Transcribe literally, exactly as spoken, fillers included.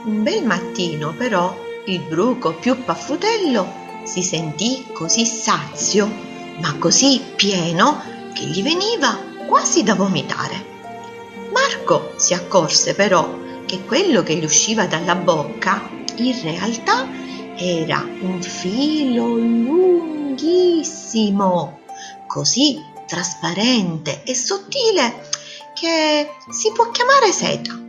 Un bel mattino però il bruco più paffutello si sentì così sazio, ma così pieno, che gli veniva quasi da vomitare. Marco si accorse però che quello che gli usciva dalla bocca in realtà era un filo lunghissimo, così trasparente e sottile che si può chiamare seta.